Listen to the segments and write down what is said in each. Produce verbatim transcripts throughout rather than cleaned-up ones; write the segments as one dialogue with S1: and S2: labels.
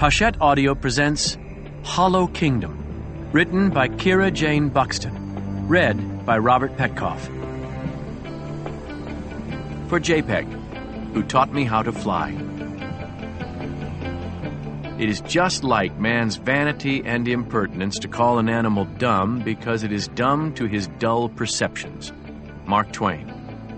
S1: Hachette Audio presents Hollow Kingdom, written by Kira Jane Buxton, read by Robert Petkoff. For JPEG, who taught me how to fly. It is just like man's vanity and impertinence to call an animal dumb because it is dumb to his dull perceptions. Mark Twain.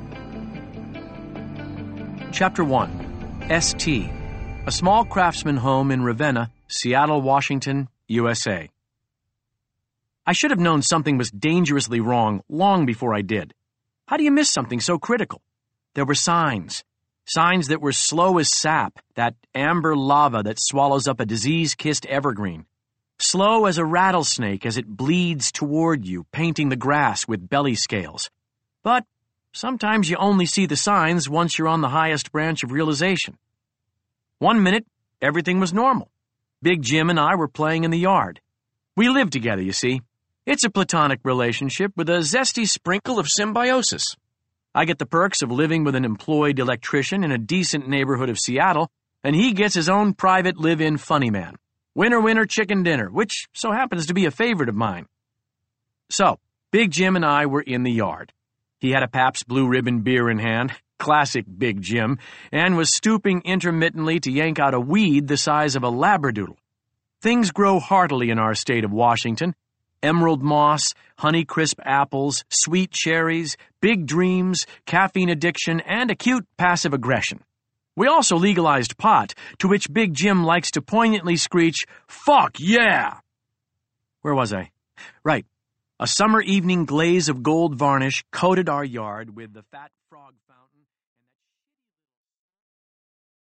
S1: Chapter one. S T. A small craftsman home in Ravenna, Seattle, Washington, U S A. I should have known something was dangerously wrong long before I did. How do you miss something so critical? There were signs. Signs that were slow as sap, that amber lava that swallows up a disease-kissed evergreen. Slow as a rattlesnake as it bleeds toward you, painting the grass with belly scales. But sometimes you only see the signs once you're on the highest branch of realization. One minute, everything was normal. Big Jim and I were playing in the yard. We lived together, you see. It's a platonic relationship with a zesty sprinkle of symbiosis. I get the perks of living with an employed electrician in a decent neighborhood of Seattle, and he gets his own private live-in funny man. Winner, winner, chicken dinner, which so happens to be a favorite of mine. So, Big Jim and I were in the yard. He had a Pabst Blue Ribbon beer in hand, classic Big Jim, and was stooping intermittently to yank out a weed the size of a labradoodle. Things grow heartily in our state of Washington. Emerald moss, Honeycrisp apples, sweet cherries, big dreams, caffeine addiction, and acute passive aggression. We also legalized pot, to which Big Jim likes to poignantly screech, "Fuck yeah!" Where was I? Right. A summer evening glaze of gold varnish coated our yard with the fat frog